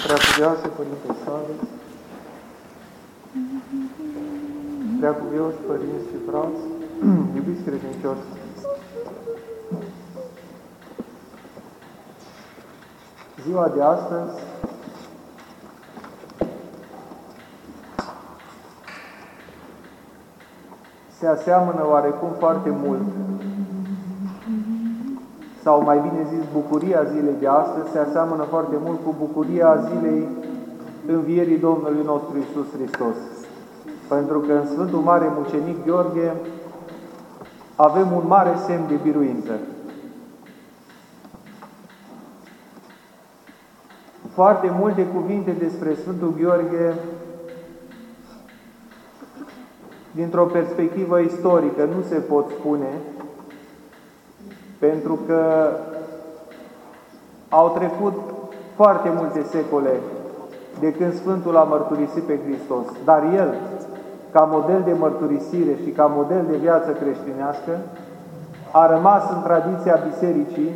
Preacuvioase Părinte Saviț, preacuvioși părinți și frați, iubiți credincioși, ziua de astăzi se aseamănă oarecum foarte mult, sau mai bine zis, bucuria zilei de astăzi se aseamănă foarte mult cu bucuria zilei învierii Domnului nostru Iisus Hristos. Pentru că în Sfântul Mare Mucenic Gheorghe avem un mare semn de biruință. Foarte multe cuvinte despre Sfântul Gheorghe, dintr-o perspectivă istorică, nu se pot spune, pentru că au trecut foarte multe secole de când Sfântul a mărturisit pe Hristos. Dar el, ca model de mărturisire și ca model de viață creștinească, a rămas în tradiția bisericii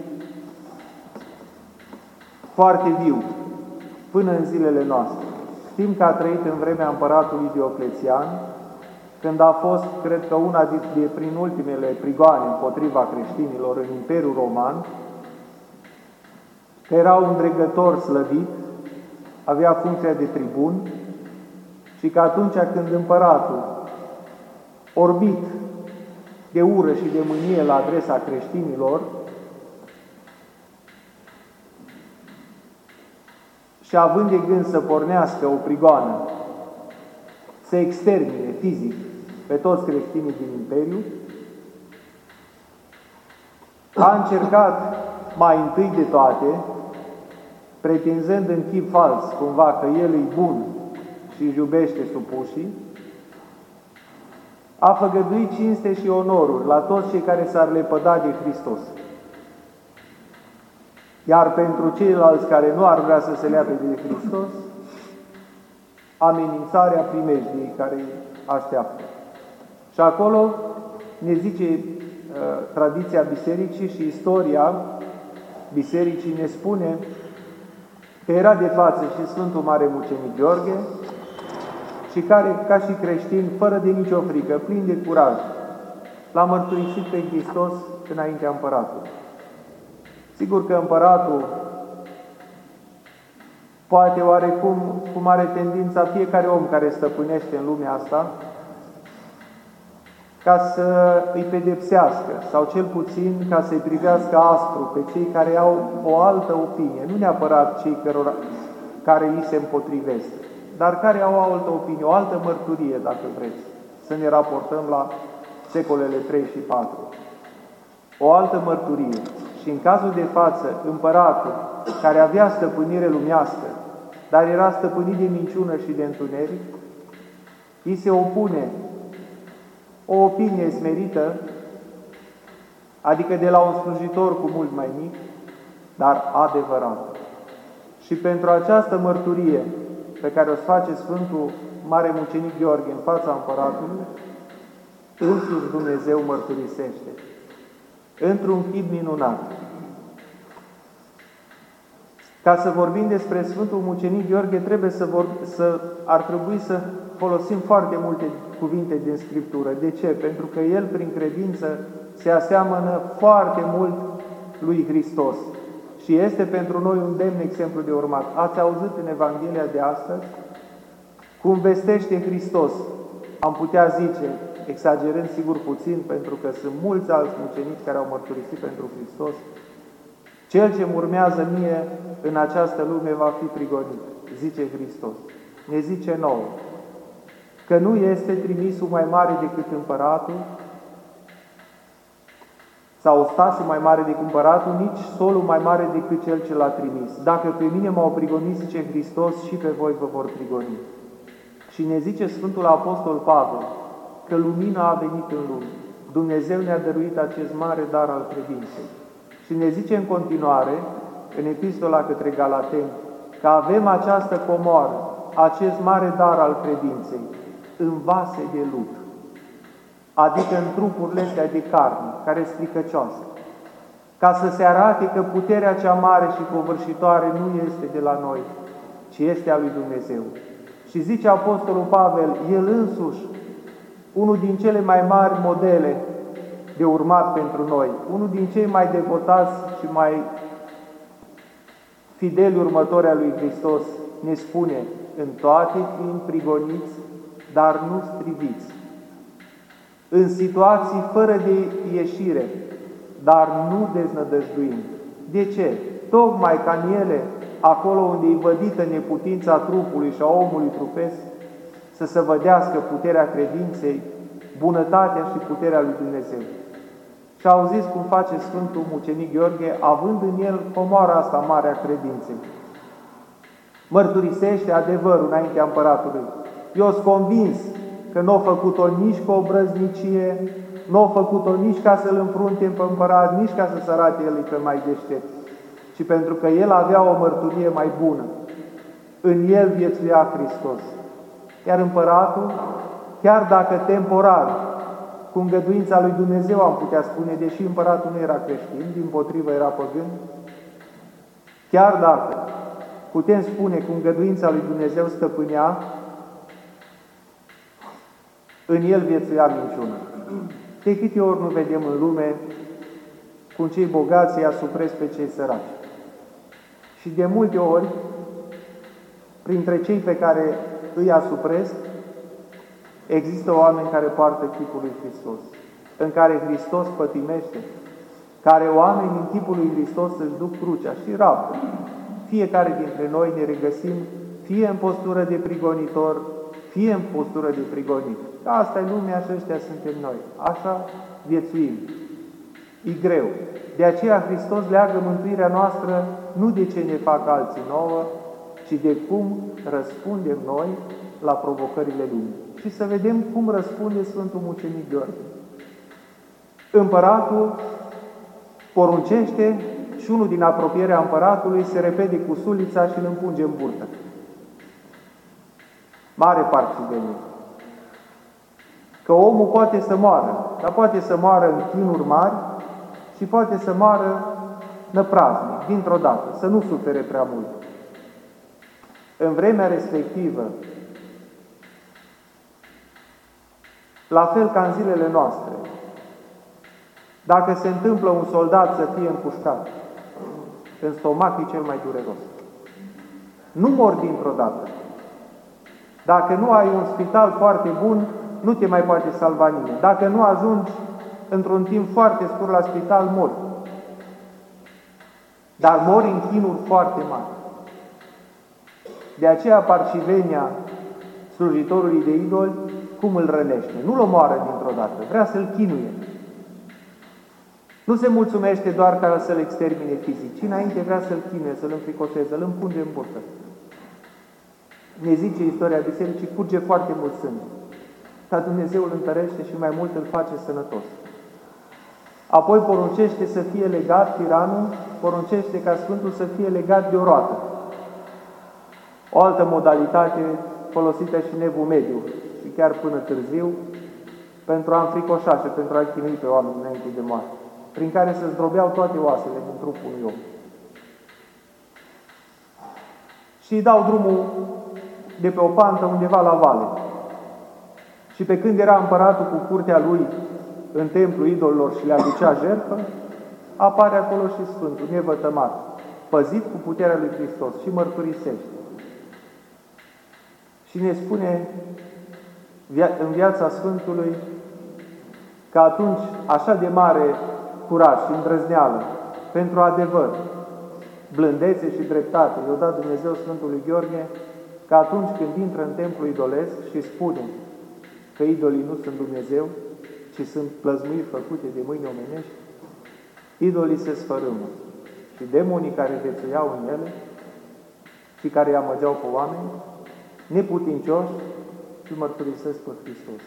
foarte viu, până în zilele noastre. Știm că a trăit în vremea împăratului Dioclețian, când a fost, cred că una prin ultimele prigoane împotriva creștinilor în Imperiul Roman, că era un dregător slăvit, avea funcția de tribun, și că atunci când împăratul, orbit de ură și de mânie la adresa creștinilor, și având de gând să pornească o prigoană, să extermine fizic pe toți creștinii din Imperiu, a încercat mai întâi de toate, pretinzând în chip fals cumva că el e bun și își iubește supușii, a făgăduit cinste și onoruri la toți cei care s-ar lepăda de Hristos. Iar pentru ceilalți care nu ar vrea să se leape de Hristos, amenințarea primejdiei care îi așteaptă. Și acolo ne zice tradiția bisericii și istoria bisericii ne spune că era de față și Sfântul Mare Mucenic Gheorghe, și care, ca și creștin, fără de nicio frică, plin de curaj, l-a mărturisit pe Hristos înaintea împăratului. Sigur că împăratul poate oarecum, cum are tendința fiecare om care stăpânește în lumea asta, ca să îi pedepsească, sau cel puțin ca să-i privească aspru pe cei care au o altă opinie, nu neapărat cei care li se împotrivesc, dar care au o altă opinie, o altă mărturie, dacă vreți, să ne raportăm la secolele 3 și 4. O altă mărturie. Și în cazul de față, împăratul, care avea stăpânire lumească, dar era stăpânit de minciună și de întuneric, îi se opune o opinie smerită, adică de la un slujitor cu mult mai mic, dar adevărat. Și pentru această mărturie pe care o face Sfântul Mare Mucenic Gheorghe în fața împăratului, însuși Dumnezeu mărturisește, într-un chip minunat. Ca să vorbim despre Sfântul Mucenic Gheorghe, ar trebui să folosim foarte multe cuvinte din Scriptură. De ce? Pentru că el, prin credință, se aseamănă foarte mult lui Hristos. Și este pentru noi un demn exemplu de urmat. Ați auzit în Evanghelia de astăzi cum vestește Hristos. Am putea zice, exagerând sigur puțin, pentru că sunt mulți alți mucenici care au mărturisit pentru Hristos, cel ce urmează mie în această lume va fi prigonit, zice Hristos. Ne zice nouă că nu este trimisul mai mare decât împăratul, sau ostașul mai mare decât împăratul, nici solul mai mare decât cel ce l-a trimis. Dacă pe mine m-au prigonit, zice Hristos, și pe voi vă vor prigoni. Și ne zice Sfântul Apostol Pavel că lumina a venit în lume. Dumnezeu ne-a dăruit acest mare dar al credinței. Și ne zice în continuare, în Epistola către Galateni, că avem această comoară, acest mare dar al credinței, în vase de lut, adică în trupurile astea de carne, care stricăcioase, ca să se arate că puterea cea mare și covârșitoare nu este de la noi, ci este a lui Dumnezeu. Și zice Apostolul Pavel, el însuși, unul din cele mai mari modele de urmat pentru noi, unul din cei mai devotați și mai fideli următori a lui Hristos, ne spune, în toate fiind prigoniți, dar nu striviți, în situații fără de ieșire, dar nu deznădăjduind. De ce? Tocmai ca în ele, acolo unde e vădită neputința trupului și a omului trupesc, să se vădească puterea credinței, bunătatea și puterea lui Dumnezeu. Și auziți cum face Sfântul Mucenic Gheorghe, având în el comoara asta mare a credinței. Mărturisește adevărul înaintea împăratului. Eu sunt convins că nu a făcut-o nici cu obrăznicie, nu a făcut-o nici ca să-l înfrunte pe împărat, nici ca să se arate el că mai deștept, ci pentru că el avea o mărturie mai bună. În el viețuia Hristos. Iar împăratul, chiar dacă temporar, cu îngăduința lui Dumnezeu am putea spune, deși împăratul nu era creștin, dimpotrivă era păgân, chiar dacă putem spune cu îngăduința lui Dumnezeu stăpânea, în el viețuia minciună. De câte ori nu vedem în lume cum cei bogați îi asupresc pe cei săraci. Și de multe ori, printre cei pe care îi asupresc, există oameni care poartă chipul lui Hristos, în care Hristos pătimește, care oameni în chipul lui Hristos își duc crucea și rabdă. Fiecare dintre noi ne regăsim fie în postură de prigonitor, fie în postură de prigonit. Asta e lumea și ăștia suntem noi. Așa viețuim. E greu. De aceea Hristos leagă mântuirea noastră nu de ce ne fac alții nouă, ci de cum răspundem noi la provocările lumii. Și să vedem cum răspunde Sfântul Mucenic Gheorghe. Împăratul poruncește și unul din apropierea împăratului se repede cu sulița și îl împunge în burtă. Mare parțivenie. Că omul poate să moară, dar poate să moară în chinuri mari și poate să moară năpraznic, dintr-o dată, să nu sufere prea mult. În vremea respectivă, la fel ca în zilele noastre, dacă se întâmplă un soldat să fie împușcat, în stomac e cel mai dureros. Nu mor dintr-o dată. Dacă nu ai un spital foarte bun, nu te mai poate salva nimeni. Dacă nu ajungi într-un timp foarte scurt la spital, mori. Dar mori în chinuri foarte mari. De aceea parcivenia slujitorului de idoli, cum îl rănește? Nu-l omoară dintr-o dată, vrea să-l chinuie. Nu se mulțumește doar ca să-l extermine fizic, ci înainte vrea să-l chinuie, să-l înfricoșeze, să-l împunge în burtă. Ne zice istoria bisericii, curge foarte mult sânge. Dar Dumnezeu îl întărește și mai mult îl face sănătos. Apoi poruncește să fie legat tiranul, poruncește ca Sfântul să fie legat de o roată. O altă modalitate folosită și în Evul Mediu, și chiar până târziu, pentru a înfricoșa și pentru a chinui pe oameni înainte de moarte, prin care se zdrobeau toate oasele din trupul unui om. Și îi dau drumul de pe o pantă undeva la vale. Și pe când era împăratul cu curtea lui în templul idolilor și le aducea jertfă, apare acolo și Sfântul, nevătămat, păzit cu puterea lui Hristos și mărturisește. Și ne spune în viața Sfântului că atunci așa de mare curaj și îndrăzneală pentru adevăr, blândețe și dreptate i-a dat Dumnezeu Sfântului Gheorghe, că atunci când intră în templul idolesc și spune că idolii nu sunt Dumnezeu, ci sunt plăzmuiri făcute de mâini omenești, idolii se sfărâmă și demonii care viețuiau în ele și care îi amăgeau pe oameni, neputincioși, și mărturisesc pe Hristos.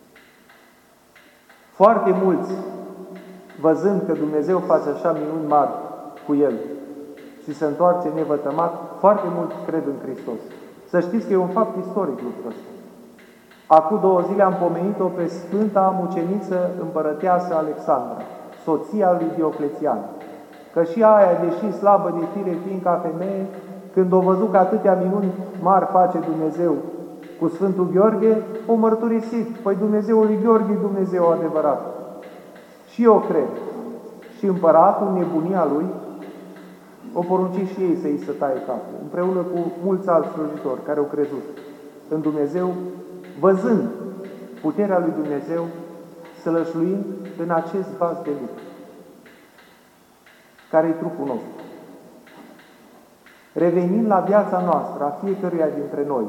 Foarte mulți, văzând că Dumnezeu face așa minuni mari cu el și se întoarce nevătămat, foarte mulți cred în Hristos. Să știți că e un fapt istoric lucrul ăsta. Acum 2 zile am pomenit-o pe Sfânta Muceniță Împărăteasă Alexandra, soția lui Dioclețian. Că și aia, deși slabă de fire, fiind ca femeie, când o văzut că atâtea minuni mari face Dumnezeu cu Sfântul Gheorghe, o mărturisit. Păi Dumnezeul lui Gheorghe e Dumnezeu adevărat. Și eu cred. Și împăratul, nebunia lui, o porunci și ei să-i se taie capul, împreună cu mulți alți slujitori care au crezut în Dumnezeu, văzând puterea lui Dumnezeu, sălășluind în acest vas de lut, care e trupul nostru. Revenind la viața noastră, a fiecăruia dintre noi,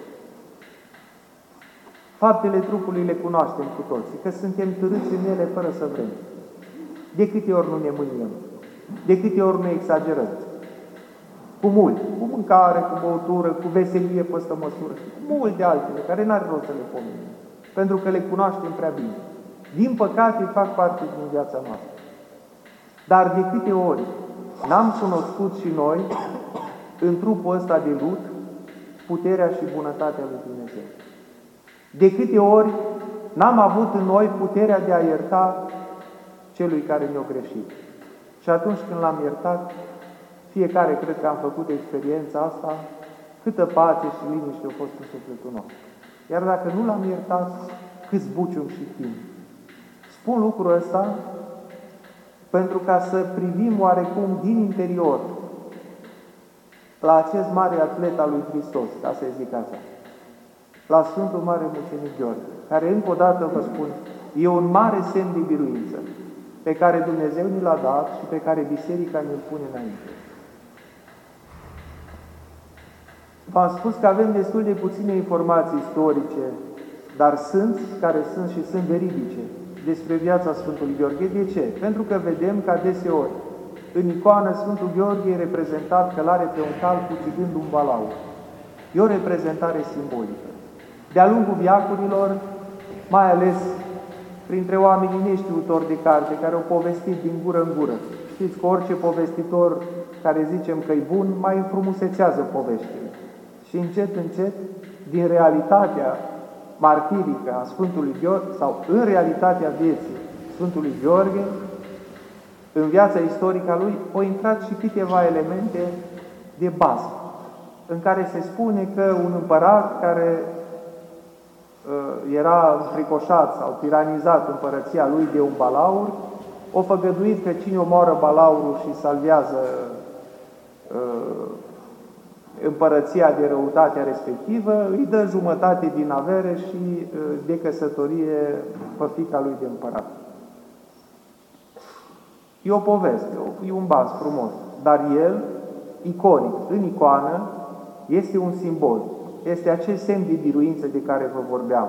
faptele trupului le cunoaștem cu toții, că suntem târâți în ele fără să vrem. De câte ori nu ne mâniem, de câte ori nu exagerăm, cu mult, cu mâncare, cu băutură, cu veselie păstă măsură, cu multe altele, care n-are rost să le pomenim, pentru că le cunoaștem prea bine. Din păcate, fac parte din viața noastră. Dar de câte ori n-am cunoscut și noi, în trupul ăsta de lut, puterea și bunătatea lui Dumnezeu. De câte ori n-am avut în noi puterea de a ierta celui care ne-a greșit. Și atunci când l-am iertat, fiecare cred că am făcut experiența asta, câtă pace și liniște a fost în sufletul nostru. Iar dacă nu l-am iertat, câți bucium și timp. Spun lucrul ăsta pentru ca să privim oarecum din interior la acest mare atlet al lui Hristos, ca să zic așa, la Sfântul Mare Mucenic Gheorghe, care încă o dată vă spun, e un mare semn de biruință pe care Dumnezeu ni l-a dat și pe care Biserica ne-l pune înainte. V-am spus că avem destul de puține informații istorice, dar sunt care sunt și sunt veridice despre viața Sfântului Gheorghe. De ce? Pentru că vedem că adeseori în icoană Sfântul Gheorghe e reprezentat călare pe un cal cuțigând un balaur. E o reprezentare simbolică. De-a lungul veacurilor, mai ales printre oamenii neștiutori de carte, care au povestit din gură în gură. Știți că orice povestitor care zicem că e bun, mai înfrumusețează poveștile. Și încet, încet, din realitatea martirică a Sfântului Gheorghe, sau în realitatea vieții Sfântului Gheorghe, în viața istorică a lui, au intrat și câteva elemente de bază, în care se spune că un împărat care era înfricoșat sau tiranizat împărăția lui de un balaur, o făgăduit că cine omoară balaurul și salvează împărăția de răutatea respectivă, îi dă jumătate din avere și de căsătorie pe fiica lui de împărat. E o poveste, e un baz frumos, dar el, iconic, în icoană, este un simbol. Este acest semn de biruință de care vă vorbeam.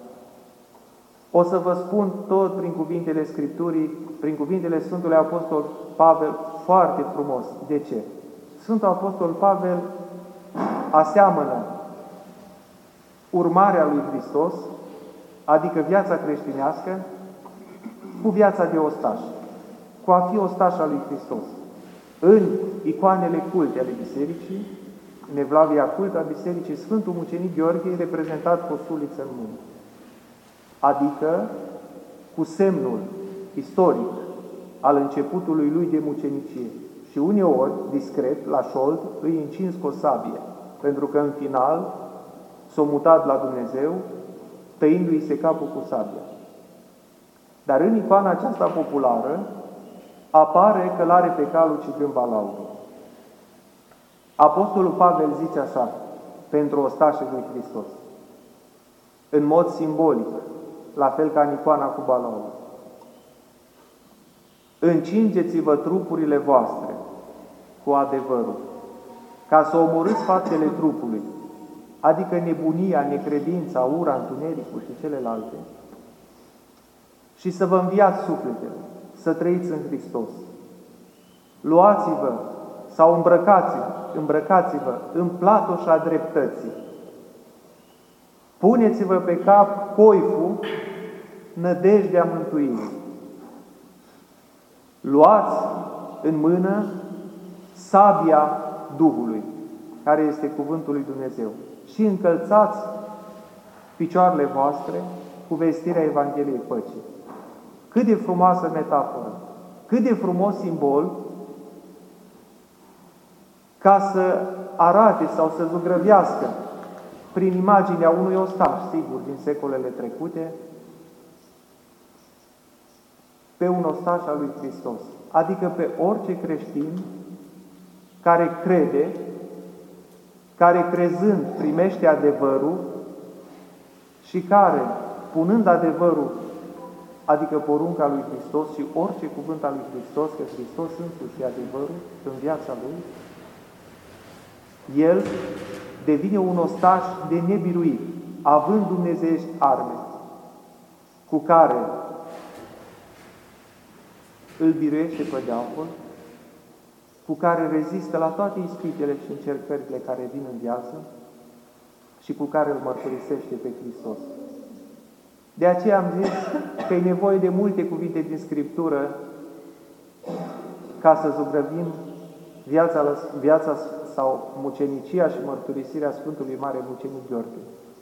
O să vă spun tot prin cuvintele Scripturii, prin cuvintele Sfântului Apostol Pavel, foarte frumos. De ce? Sfântul Apostol Pavel aseamănă urmarea lui Hristos, adică viața creștinească, cu viața de ostaș, cu a fi ostaș al lui Hristos. În icoanele culte ale Bisericii, în evlavia cultă a Bisericii, Sfântul Mucenic Gheorghe e reprezentat cu o suliță în mână, adică cu semnul istoric al începutului lui de mucenicie. Și uneori, discret, la șold, îi încins cu o sabie, pentru că în final s-a mutat la Dumnezeu, tăindu-i se capul cu sabia. Dar în icoana aceasta populară apare călare pe calul cigând balaurul. Apostolul Pavel zice așa, pentru ostașii lui Hristos, în mod simbolic, la fel ca în icoana cu balaurul: încingeți-vă trupurile voastre cu adevărul, ca să omorâți faptele trupului, adică nebunia, necredința, ura, întunericul și celelalte, și să vă înviați sufletele, să trăiți în Hristos. Luați-vă sau îmbrăcați-vă în platoșa dreptății. Puneți-vă pe cap coiful nădejdea mântuirii. Luați în mână sabia Duhului, care este cuvântul lui Dumnezeu, și încălțați picioarele voastre cu vestirea Evangheliei Păcii. Cât de frumoasă metaforă, cât de frumos simbol, ca să arate sau să zugrăvească prin imaginea unui ostaș, sigur, din secolele trecute, pe un ostaș al lui Hristos, adică pe orice creștin care crede, care crezând primește adevărul și care, punând adevărul, adică porunca lui Hristos și orice cuvânt al lui Hristos, că Hristos însuși e adevărul în viața lui, el devine un ostaș de nebiruit, având dumnezeiești arme, cu care îl biruiește pe diavol, cu care rezistă la toate ispitele și încercările care vin în viață și cu care îl mărturisește pe Hristos. De aceea am zis că e nevoie de multe cuvinte din Scriptură ca să zugrăvim viața sau mucenicia și mărturisirea Sfântului Mare Mucenic Gheorghe.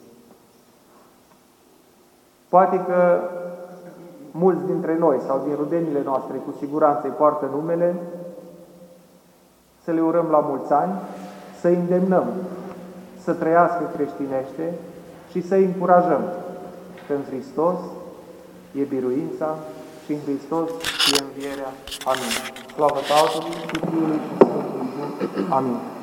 Poate că mulți dintre noi sau din rudenile noastre cu siguranță îi poartă numele, să le urăm la mulți ani, să îndemnăm să trăiască creștinește și să îi încurajăm că în Hristos e biruința și în Hristos e învierea. Amin. Slavă Tatălui și Fiului și Sfântului Duh. Amin.